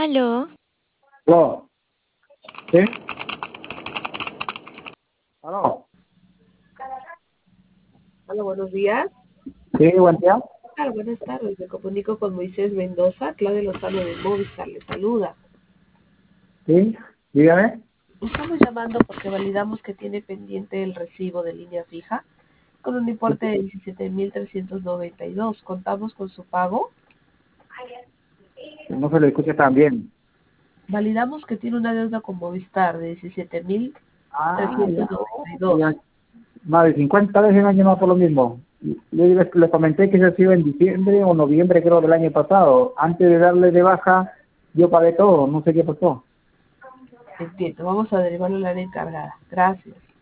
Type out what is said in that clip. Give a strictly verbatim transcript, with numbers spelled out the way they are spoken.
Aló. Aló. ¿Sí? Aló. Hola, buenos días. Sí, buen día. Hola, buenas tardes. Me comunico con Moisés Mendoza. Claudia Lozano de Movistar le saluda. Sí, dígame. Estamos llamando porque validamos que tiene pendiente el recibo de línea fija con un importe de diecisiete mil trescientos noventa y dos. ¿Contamos con su pago? No se le escucha tan bien. Validamos que tiene una deuda con Movistar de diecisiete mil Ah, trescientos ya. noventa y Ya. dos. Más de cincuenta veces me han llamado por lo mismo. Yo le, le comenté que se iba en diciembre o noviembre, creo, del año pasado. Antes de darle de baja, yo pagué todo. No sé qué pasó. Entiendo. Vamos a derivarlo a la área encargada. Gracias.